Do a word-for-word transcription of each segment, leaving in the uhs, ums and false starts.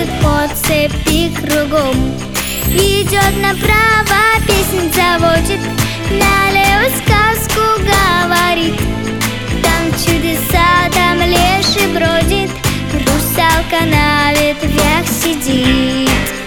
ходит по цепи кругом. Идет направо, песнь заводит, налево сказку говорит. Там чудеса, там леший бродит, русалка на ветвях сидит.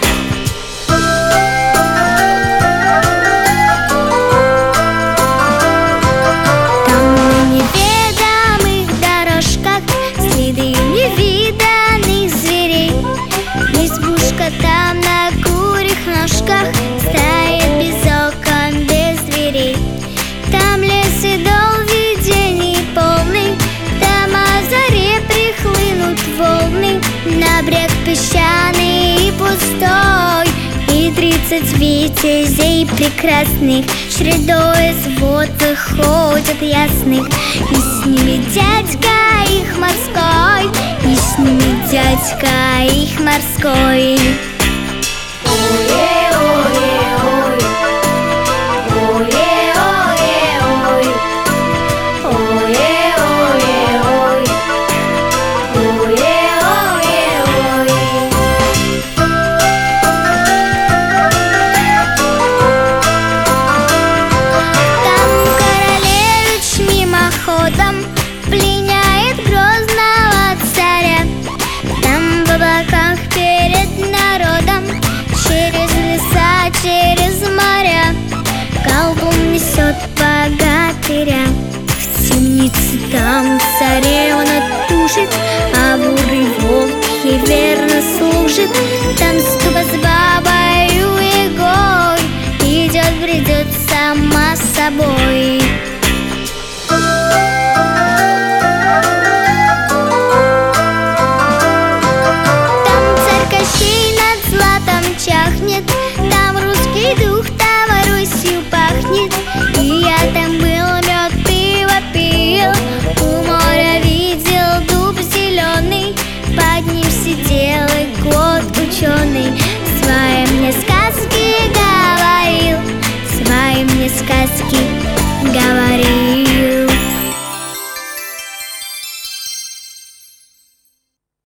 Там на неведомых дорожках следы невиданных зверей. Избушка там на курьих ножках стоит без окон, без дверей. Там лес и дол видений полный, там о заре прихлынут волны на брег песчаный и пустой. И тридцать витязей прекрасных чередой из вод выходят ясных. И с ними дядька их морской, и с ними дядька их морской. Пленяет грозного царя. Там в облаках перед народом, через леса, через моря, колдун несет богатыря. В темнице там царевна тушит, а бурый волк ей верно служит. Там ступа с бабою Егой идет, бредет сама собой. Чахнет, там русский дух, там Русью пахнет. И я там был, мед, пиво пил, у моря видел дуб зеленый, под ним сидел и кот ученый. Свои мне сказки говорил, свои мне сказки